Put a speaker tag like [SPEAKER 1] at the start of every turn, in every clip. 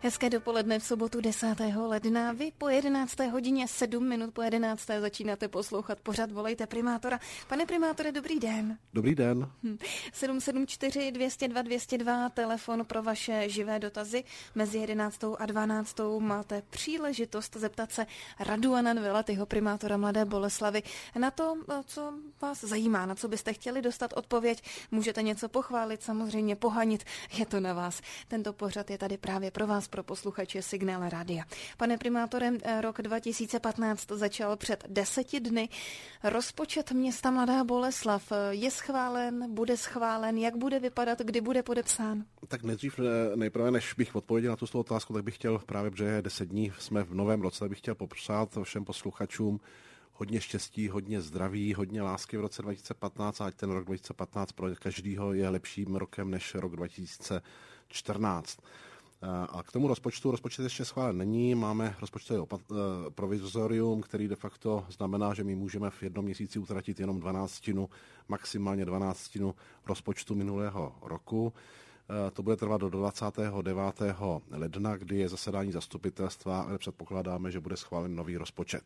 [SPEAKER 1] Hezké dopoledne v sobotu 10. ledna. Vy po 11. hodině 7 minut po 11. začínáte poslouchat pořad Volejte primátora. Pane primátore, dobrý den.
[SPEAKER 2] Dobrý den.
[SPEAKER 1] 774 202 202, telefon pro vaše živé dotazy. Mezi 11. a 12. máte příležitost zeptat se Raduana Nvelatyho, primátora Mladé Boleslavi, na to, co vás zajímá, na co byste chtěli dostat odpověď. Můžete něco pochválit, samozřejmě pohanit, je to na vás. Tento pořad je tady právě pro vás, pro posluchače Signál Rádia. Pane primátore, rok 2015 začal před 10 dny. Rozpočet města Mladá Boleslav je schválen, bude schválen, jak bude vypadat, kdy bude podepsán?
[SPEAKER 2] Tak nejprve, než bych odpověděl na tu svou otázku, tak bych chtěl právě, protože je 10 dní, jsme v novém roce, tak bych chtěl popřát všem posluchačům hodně štěstí, hodně zdraví, hodně lásky v roce 2015 a ať ten rok 2015 pro každýho je lepším rokem než rok 2014. A k tomu rozpočet ještě schválen není, máme rozpočtové provizorium, který de facto znamená, že my můžeme v jednom měsíci utratit jenom 12, maximálně 12 rozpočtu minulého roku. To bude trvat do 29. ledna, kdy je zasedání zastupitelstva, ale předpokládáme, že bude schválen nový rozpočet.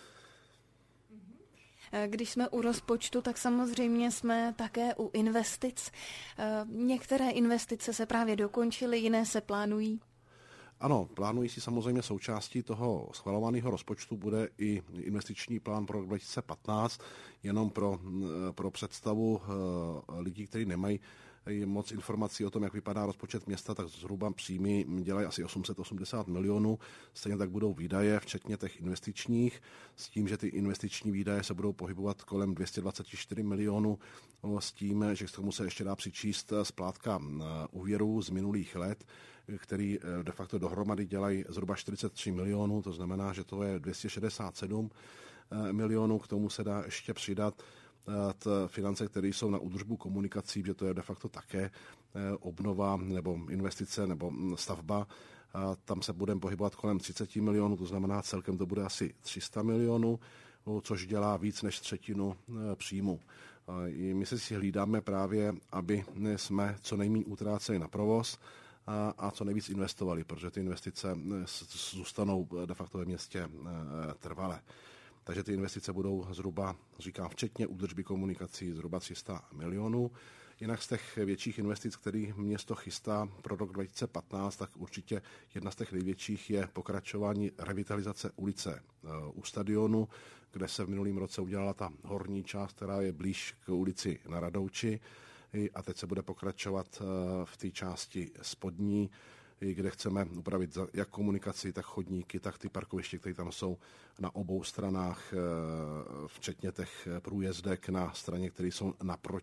[SPEAKER 1] Když jsme u rozpočtu, tak samozřejmě jsme také u investic. Některé investice se právě dokončily, jiné se plánují.
[SPEAKER 2] Ano, plánují si samozřejmě součástí toho schvalovaného rozpočtu bude i investiční plán pro rok 2015, jenom pro představu lidí, kteří nemají moc informací o tom, jak vypadá rozpočet města, tak zhruba příjmy dělají asi 880 milionů, stejně tak budou výdaje, včetně těch investičních, s tím, že ty investiční výdaje se budou pohybovat kolem 224 milionů, s tím, že k tomu se ještě dá přičíst splátka úvěrů z minulých let, který de facto dohromady dělají zhruba 43 milionů, to znamená, že to je 267 milionů, k tomu se dá ještě přidat finance, které jsou na údržbu komunikací, že to je de facto také obnova nebo investice nebo stavba. Tam se budeme pohybovat kolem 30 milionů, to znamená celkem to bude asi 300 milionů, což dělá víc než třetinu příjmu. My se si hlídáme právě, aby jsme co nejméně utráceli na provoz a co nejvíc investovali, protože ty investice zůstanou de facto ve městě trvale. Takže ty investice budou zhruba, říkám, včetně údržby komunikací, zhruba 300 milionů. Jinak z těch větších investic, který město chystá pro rok 2015, tak určitě jedna z těch největších je pokračování revitalizace ulice u stadionu, kde se v minulém roce udělala ta horní část, která je blíž k ulici na Radouči. A teď se bude pokračovat v té části spodní, kde chceme upravit jak komunikaci, tak chodníky, tak ty parkoviště, které tam jsou na obou stranách, včetně těch průjezdek na straně, které jsou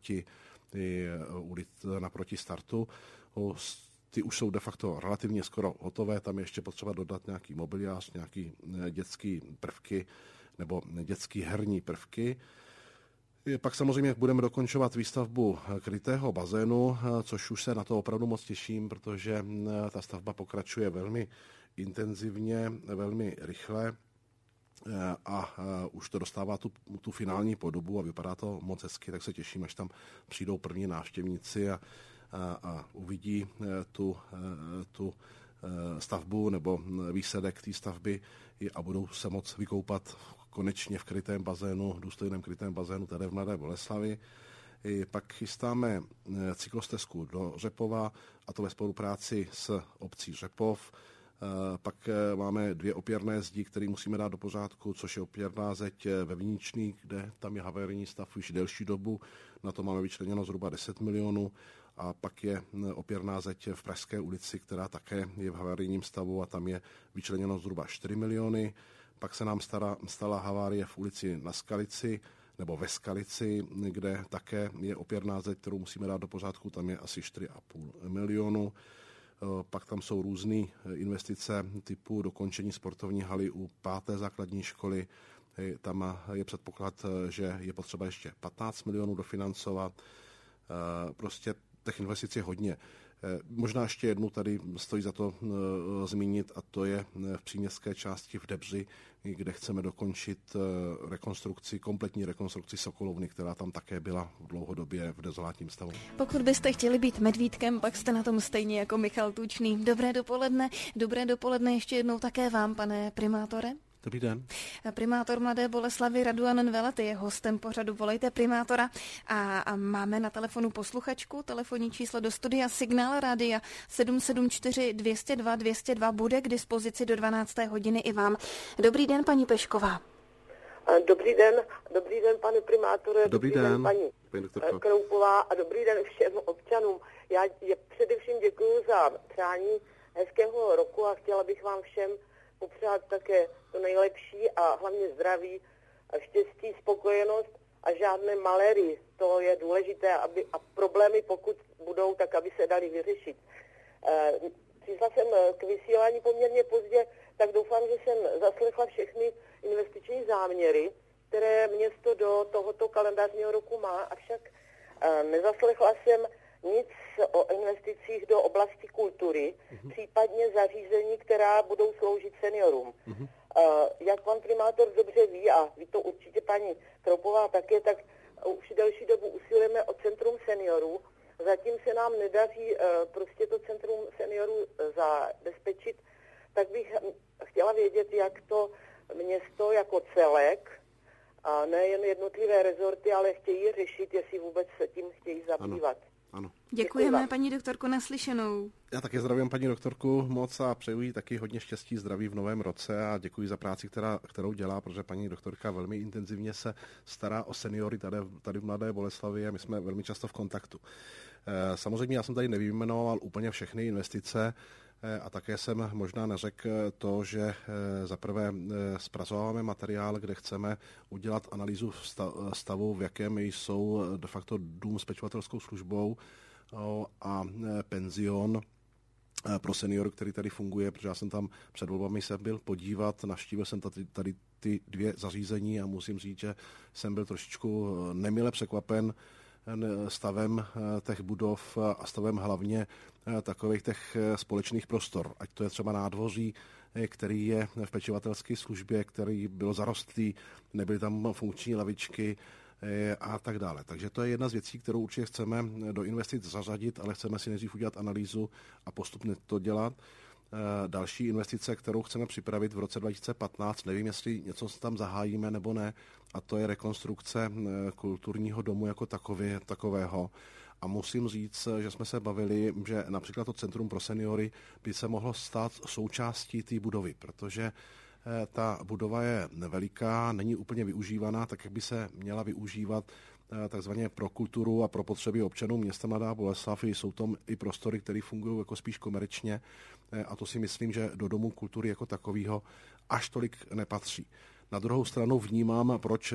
[SPEAKER 2] naproti startu. Ty už jsou de facto relativně skoro hotové, tam je ještě potřeba dodat nějaký mobiliář, nějaký dětský prvky nebo dětský herní prvky. Pak samozřejmě budeme dokončovat výstavbu krytého bazénu, což už se na to opravdu moc těším, protože ta stavba pokračuje velmi intenzivně, velmi rychle a už to dostává tu finální podobu a vypadá to moc hezky, tak se těším, až tam přijdou první návštěvníci a uvidí tu stavbu nebo výsledek té stavby a budou se moc vykoupat konečně v krytém bazénu, důstojném krytém bazénu tady v Mladé Boleslavi. Pak chystáme cyklostezku do Řepova, a to ve spolupráci s obcí Řepov. Pak máme 2 opěrné zdi, které musíme dát do pořádku, což je opěrná zeď ve Viničný, kde tam je havarijní stav už delší dobu. Na to máme vyčleněno zhruba 10 milionů. A pak je opěrná zeď v Pražské ulici, která také je v havarijním stavu a tam je vyčleněno zhruba 4 miliony. Pak se nám stala havárie v ulici na Skalici, nebo ve Skalici, kde také je opěrná zeď, kterou musíme dát do pořádku, tam je asi 4,5 milionu. Pak tam jsou různé investice typu dokončení sportovní haly u 5. základní školy. Tam je předpoklad, že je potřeba ještě 15 milionů dofinancovat. Prostě těch investic je hodně. Možná ještě jednu tady stojí za to zmínit, a to je v příměstské části v Debři, kde chceme dokončit kompletní rekonstrukci Sokolovny, která tam také byla v dlouhodobě v dezolátním stavu.
[SPEAKER 1] Pokud byste chtěli být medvídkem, pak jste na tom stejně jako Michal Tučný. Dobré dopoledne ještě jednou také vám, pane primátore.
[SPEAKER 2] Dobrý den.
[SPEAKER 1] Primátor Mladé Boleslavi Raduan Velety je hostem pořadu Volejte primátora a máme na telefonu posluchačku. Telefonní číslo do studia Signál Rádia 774 202 202 bude k dispozici do 12. hodiny i vám. Dobrý den, paní Pešková.
[SPEAKER 3] Dobrý den, pane primátore.
[SPEAKER 2] Dobrý den,
[SPEAKER 3] paní Kroupová a dobrý den všem občanům. Já především děkuji za přání hezkého roku a chtěla bych vám všem popřát také to nejlepší a hlavně zdraví, a štěstí, spokojenost a žádné maléry. To je důležité, a problémy, pokud budou, tak aby se dali vyřešit. Přišla jsem k vysílání poměrně pozdě, tak doufám, že jsem zaslechla všechny investiční záměry, které město do tohoto kalendářního roku má, avšak nezaslechla jsem nic o investicích do oblasti kultury, případně zařízení, která budou sloužit seniorům. Jak pan primátor dobře ví, a ví to určitě paní Kroupová také, tak už delší dobu usilujeme o centrum seniorů. Zatím se nám nedaří prostě to centrum seniorů zabezpečit, tak bych chtěla vědět, jak to město jako celek, a nejen jednotlivé rezorty, ale chtějí řešit, jestli vůbec se tím chtějí zabývat.
[SPEAKER 2] Ano.
[SPEAKER 1] Děkujeme, paní doktorko, naslyšenou.
[SPEAKER 2] Já také zdravím paní doktorku moc a přeju jí taky hodně štěstí, zdraví v novém roce a děkuji za práci, kterou dělá, protože paní doktorka velmi intenzivně se stará o seniory tady v Mladé Boleslavi a my jsme velmi často v kontaktu. Samozřejmě já jsem tady nevyjmenoval úplně všechny investice a také jsem možná neřekl to, že zaprvé zpracováváme materiál, kde chceme udělat analýzu stavu, v jakém jsou de facto dům s pečovatelskou službou a penzion pro seniory, který tady funguje, protože já jsem tam před volbami se byl podívat, navštívil jsem tady ty dvě zařízení a musím říct, že jsem byl trošičku nemile překvapen stavem těch budov a stavem hlavně takových těch společných prostor. Ať to je třeba nádvoří, který je v pečovatelské službě, který byl zarostlý, nebyly tam funkční lavičky a tak dále. Takže to je jedna z věcí, kterou určitě chceme do investic zařadit, ale chceme si nejdřív udělat analýzu a postupně to dělat. Další investice, kterou chceme připravit v roce 2015, nevím, jestli něco tam zahájíme nebo ne, a to je rekonstrukce kulturního domu jako takového. A musím říct, že jsme se bavili, že například to Centrum pro seniory by se mohlo stát součástí té budovy, protože ta budova je neveliká, není úplně využívaná, tak jak by se měla využívat takzvaně pro kulturu a pro potřeby občanů města Mladá Boleslav. Jsou tam i prostory, které fungují jako spíš komerčně a to si myslím, že do domu kultury jako takového až tolik nepatří. Na druhou stranu vnímám, proč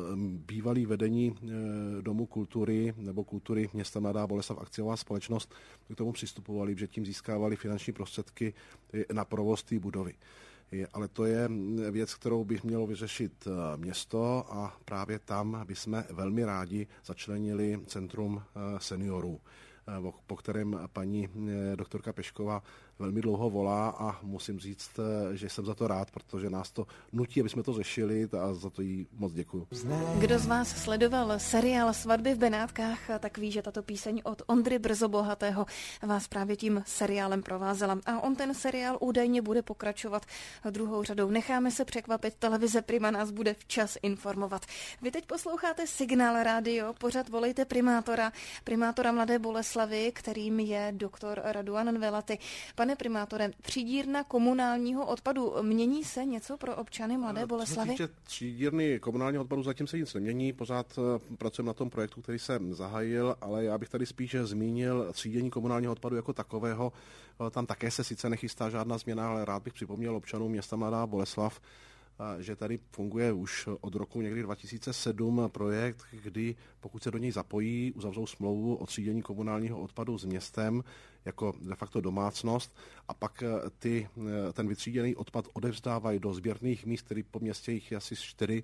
[SPEAKER 2] bývalý vedení Domu kultury nebo kultury města Mladá Boleslav akciová společnost k tomu přistupovali, že tím získávali finanční prostředky na provoz té budovy. Ale to je věc, kterou bych mělo vyřešit město a právě tam bychom velmi rádi začlenili Centrum seniorů, po kterém paní doktorka Pešková velmi dlouho volá a musím říct, že jsem za to rád, protože nás to nutí, aby jsme to řešili a za to jí moc děkuju.
[SPEAKER 1] Kdo z vás sledoval seriál Svatby v Benátkách, tak ví, že tato píseň od Ondry Brzobohatého vás právě tím seriálem provázela. A on ten seriál údajně bude pokračovat druhou řadou. Necháme se překvapit, televize Prima nás bude včas informovat. Vy teď posloucháte Signál Rádio, pořad Volejte primátora Mladé Boleslavy, kterým je doktor Raduan Velety. Pane primátore, třídírna komunálního odpadu, mění se něco pro občany Mladé Boleslavy?
[SPEAKER 2] Třídírny komunálního odpadu zatím se nic nemění, pořád pracujeme na tom projektu, který jsem zahájil, ale já bych tady spíše zmínil třídění komunálního odpadu jako takového. Tam také se sice nechystá žádná změna, ale rád bych připomněl občanům města Mladá Boleslav, že tady funguje už od roku někdy 2007 projekt, kdy pokud se do něj zapojí, uzavřou smlouvu o třídění komunálního odpadu s městem jako de facto domácnost a pak ten vytříděný odpad odevzdávají do sběrných míst, který po městě jich je asi 4,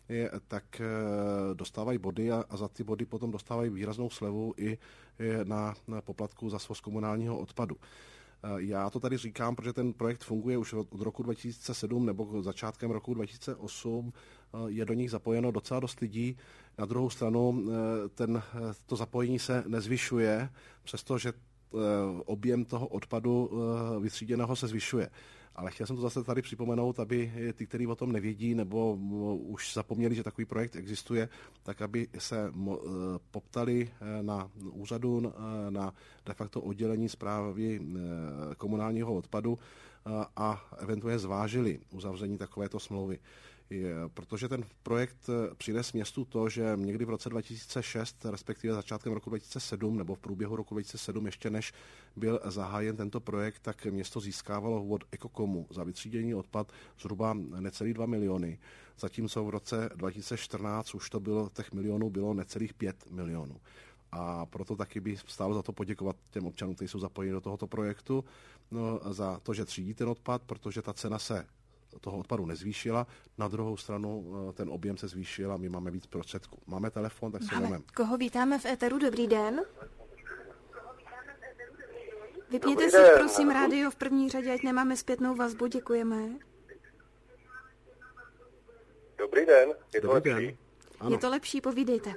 [SPEAKER 2] tak dostávají body a za ty body potom dostávají výraznou slevu i na poplatku za svoz komunálního odpadu. Já to tady říkám, protože ten projekt funguje už od roku 2007 nebo začátkem roku 2008. Je do nich zapojeno docela dost lidí. Na druhou stranu to zapojení se nezvyšuje, přestože objem toho odpadu vytříděného se zvyšuje. Ale chtěl jsem to zase tady připomenout, aby ty, kteří o tom nevědí nebo už zapomněli, že takový projekt existuje, tak aby se poptali na úřadu, na de facto oddělení správy komunálního odpadu a eventuálně zvážili uzavření takovéto smlouvy. Protože ten projekt přines městu to, že někdy v roce 2006, respektive začátkem roku 2007, nebo v průběhu roku 2007, ještě než byl zahájen tento projekt, tak město získávalo od Ekokomu za vytříděný odpad zhruba necelých 2 miliony. Zatímco v roce 2014 už to bylo, těch milionů bylo necelých 5 milionů. A proto taky by stálo za to poděkovat těm občanům, kteří jsou zapojeni do tohoto projektu, za to, že třídí ten odpad, protože ta cena se toho odpadu nezvýšila, na druhou stranu ten objem se zvýšil a my máme víc prostředků. Máme telefon, tak se jdeme.
[SPEAKER 1] Koho vítáme v éteru? Dobrý den. Vypněte
[SPEAKER 4] Dobrý
[SPEAKER 1] si,
[SPEAKER 4] den.
[SPEAKER 1] prosím, rádio v první řadě, ať nemáme zpětnou vazbu, děkujeme.
[SPEAKER 4] Dobrý den, je to
[SPEAKER 2] Dobrý
[SPEAKER 4] lepší?
[SPEAKER 2] den. Ano.
[SPEAKER 1] Je to lepší, povídejte.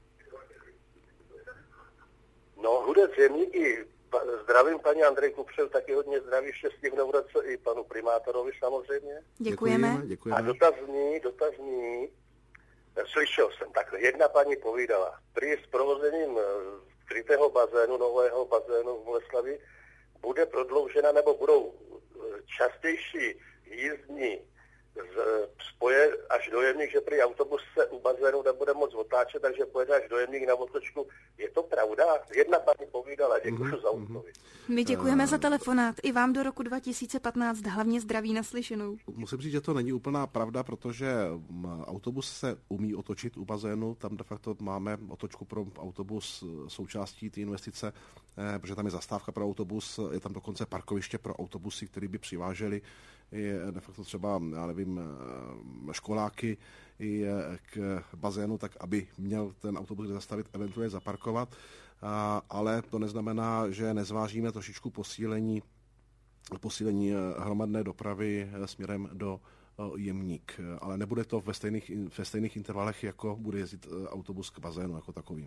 [SPEAKER 4] No, Hudec Jemníky, zdravím paní Andrejku, přeju taky hodně zdraví, štěstí v novoroce i panu primátorovi samozřejmě.
[SPEAKER 1] Děkujeme.
[SPEAKER 4] A dotaz zní, slyšel jsem takhle, jedna paní povídala, prý s provozením skrytého bazénu, nového bazénu v Boleslavi, bude prodloužena nebo budou častější jízdní spoje až do Jemník, že prý autobus se u bazénu nebude moc otáčet, takže pojede až do Jemník na otočku. Je to pravda? Jedna paní povídala, děkuji za odpověď.
[SPEAKER 1] My děkujeme za telefonát. I vám do roku 2015 hlavně zdraví naslyšenou.
[SPEAKER 2] Musím říct, že to není úplná pravda, protože autobus se umí otočit u bazénu, tam de facto máme otočku pro autobus součástí té investice, protože tam je zastávka pro autobus, je tam dokonce parkoviště pro autobusy, které by přivážely de facto třeba, já nevím, školáky i k bazénu, tak aby měl ten autobus kde zastavit, eventuálně zaparkovat, ale to neznamená, že nezvážíme trošičku posílení hromadné dopravy směrem do Jemník, ale nebude to ve stejných intervalech, jako bude jezdit autobus k bazénu jako takovým.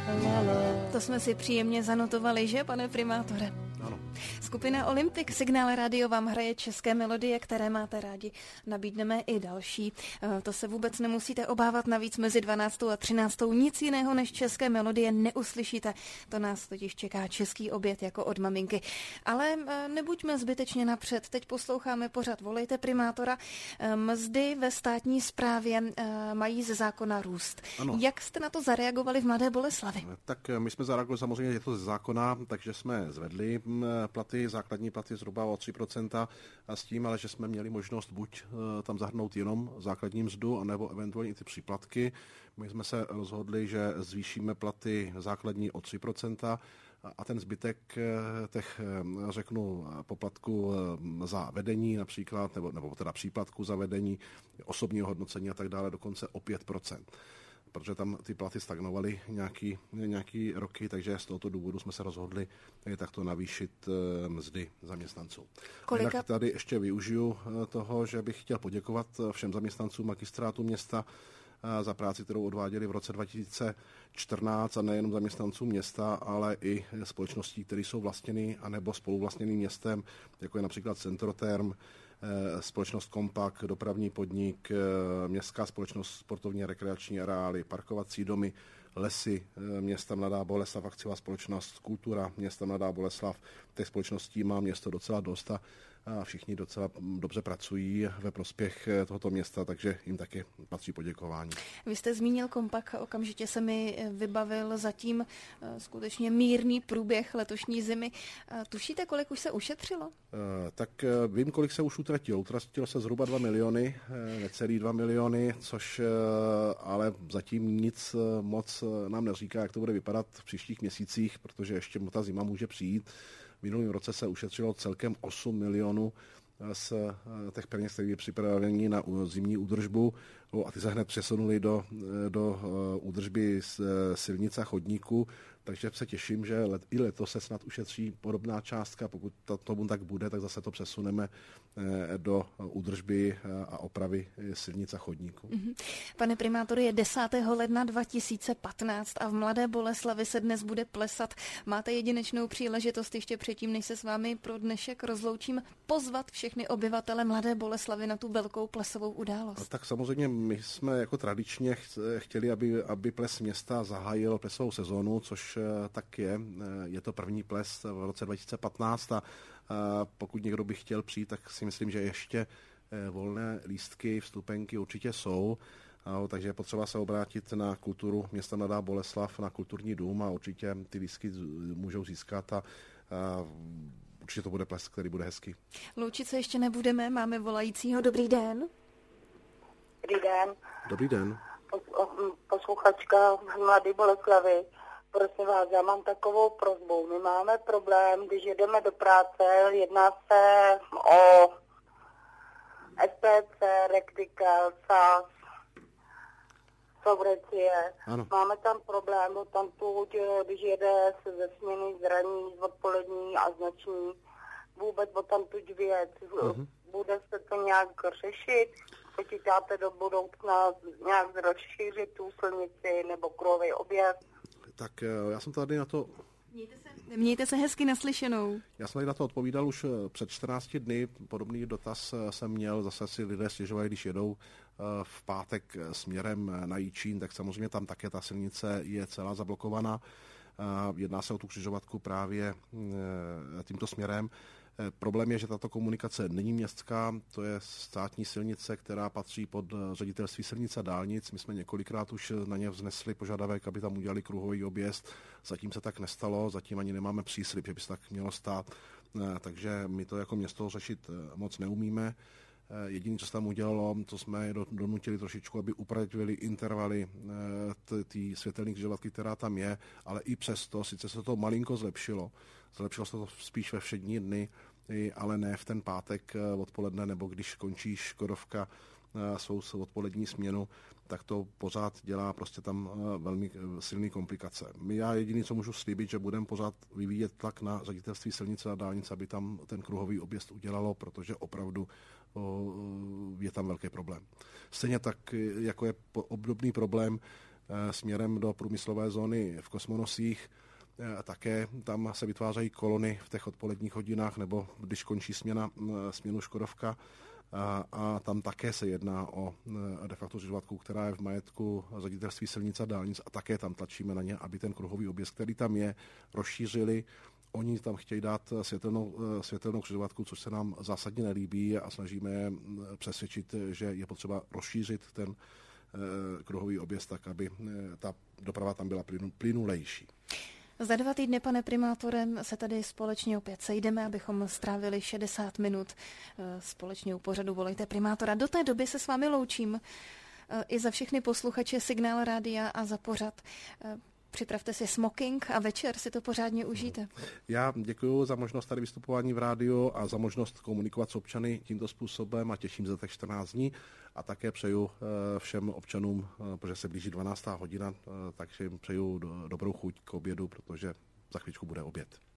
[SPEAKER 1] To jsme si příjemně zanotovali, že, pane primátore?
[SPEAKER 2] Ano.
[SPEAKER 1] Skupina Olympic Signál Radio vám hraje české melodie, které máte rádi. Nabídneme i další. To se vůbec nemusíte obávat, navíc mezi 12. a 13. nic jiného než české melodie neuslyšíte. To nás totiž čeká český oběd jako od maminky. Ale nebuďme zbytečně napřed. Teď posloucháme pořad Volejte primátora. Mzdy ve státní správě mají ze zákona růst. Ano. Jak jste na to zareagovali v Mladé Boleslavi?
[SPEAKER 2] Tak my jsme zareagovali, samozřejmě je to ze zákona, takže jsme zvedli platy, základní platy zhruba o 3% a s tím, ale že jsme měli možnost buď tam zahrnout jenom základní mzdu, anebo eventuálně i ty příplatky. My jsme se rozhodli, že zvýšíme platy základní o 3%, a ten zbytek těch, řeknu, poplatků za vedení například, nebo teda příplatku za vedení, osobního hodnocení a tak dále, dokonce o 5%. Protože tam ty platy stagnovaly nějaký roky, takže z tohoto důvodu jsme se rozhodli takto navýšit mzdy zaměstnanců. Jinak tady ještě využiju toho, že bych chtěl poděkovat všem zaměstnancům magistrátu města za práci, kterou odváděli v roce 2014 a nejenom zaměstnancům města, ale i společností, které jsou vlastněny anebo spoluvlastněny městem, jako je například Centroterm, společnost Kompak, dopravní podnik, městská společnost sportovní a rekreační areály, parkovací domy, lesy města Mladá Boleslav, akciová společnost Kultura města Mladá Boleslav. Těch společností má město docela dost a všichni docela dobře pracují ve prospěch tohoto města, takže jim taky patří poděkování.
[SPEAKER 1] Vy jste zmínil Kompak, okamžitě se mi vybavil zatím skutečně mírný průběh letošní zimy. Tušíte, kolik už se ušetřilo?
[SPEAKER 2] Tak vím, kolik se už utratilo. Utratilo se zhruba 2 miliony, necelý 2 miliony, což ale zatím nic moc nám neříká, jak to bude vypadat v příštích měsících, protože ještě ta zima může přijít. V minulém roce se ušetřilo celkem 8 milionů z těch peněz, které je připravení na zimní údržbu, a ty se hned přesunuli do údržby silnic a chodníků, takže se těším, že i letos se snad ušetří podobná částka. Pokud tomu tak bude, tak zase to přesuneme do údržby a opravy silnic a chodníků.
[SPEAKER 1] Pane primátoru, je 10. ledna 2015 a v Mladé Boleslavi se dnes bude plesat. Máte jedinečnou příležitost ještě předtím, než se s vámi pro dnešek rozloučím, pozvat všechny obyvatele Mladé Boleslavy na tu velkou plesovou událost.
[SPEAKER 2] Tak samozřejmě my jsme jako tradičně chtěli, aby ples města zahájil plesovou sezónu, což tak je. Je to první ples v roce 2015 a pokud někdo by chtěl přijít, tak si myslím, že ještě volné lístky, vstupenky určitě jsou, takže je potřeba se obrátit na kulturu města Mladá Boleslav, na kulturní dům a určitě ty lístky můžou získat a určitě to bude ples, který bude hezký.
[SPEAKER 1] Loučit se ještě nebudeme, máme volajícího. Dobrý den.
[SPEAKER 3] Dobrý den.
[SPEAKER 2] Dobrý den.
[SPEAKER 3] Posluchačka z Mladé Boleslavy. Prosím vás, já mám takovou prosbu. My máme problém, když jedeme do práce, jedná se o SPC, Rectical, SAS, Sovrecie. Máme tam problém, když jede se ze směny zraní, odpolední a znační, vůbec o tamtuť věc. Bude se to nějak řešit? Počítáte do budoucna nějak rozšířit tu silnici nebo kruhový objezd?
[SPEAKER 2] Tak já jsem tady na to...
[SPEAKER 1] Mějte se hezky naslyšenou.
[SPEAKER 2] Já jsem tady na to odpovídal už před 14 dny. Podobný dotaz jsem měl. Zase si lidé stěžovali, když jedou v pátek směrem na Jičín, tak samozřejmě tam také ta silnice je celá zablokovaná. Jedná se o tu křižovatku právě tímto směrem. Problém je, že tato komunikace není městská, to je státní silnice, která patří pod ředitelství silnic a dálnic. My jsme několikrát už na ně vznesli požadavek, aby tam udělali kruhový objezd. Zatím se tak nestalo, zatím ani nemáme příslib, že by se tak mělo stát. Takže my to jako město řešit moc neumíme. Jediné, co se tam udělalo, to jsme donutili trošičku, aby upravili intervaly té světelné křižovatky, která tam je, ale i přesto, sice se to malinko zlepšilo se to spíš ve všední dny, ale ne v ten pátek odpoledne, nebo když končí Škodovka svou odpolední směnu, tak to pořád dělá prostě tam velmi silný komplikace. Já jediný, co můžu slíbit, že budeme pořád vyvíjet tlak na ředitelství silnice a dálnice, aby tam ten kruhový objezd udělalo, protože opravdu je tam velký problém. Stejně tak, jako je obdobný problém směrem do průmyslové zóny v Kosmonosích, také tam se vytvářejí kolony v těch odpoledních hodinách, nebo když končí směnu Škodovka, a tam také se jedná o de facto křižovatku, která je v majetku ředitelství silnic a dálnic, a také tam tlačíme na ně, aby ten kruhový objezd, který tam je, rozšířili. Oni tam chtějí dát světelnou křižovatku, což se nám zásadně nelíbí, a snažíme je přesvědčit, že je potřeba rozšířit ten kruhový objezd tak, aby ta doprava tam byla plynulejší.
[SPEAKER 1] Za 2 týdny, pane primátorem, se tady společně opět sejdeme, abychom strávili 60 minut společně u pořadu Volejte primátora. Do té doby se s vámi loučím i za všechny posluchače Signál rádia a za pořad. Připravte si smoking a večer si to pořádně užijte. Já děkuji za možnost tady vystupování v rádiu a za možnost komunikovat s občany tímto způsobem a těším se za těch 14 dní a také přeju všem občanům, protože se blíží 12. hodina, takže jim přeju dobrou chuť k obědu, protože za chvíličku bude oběd.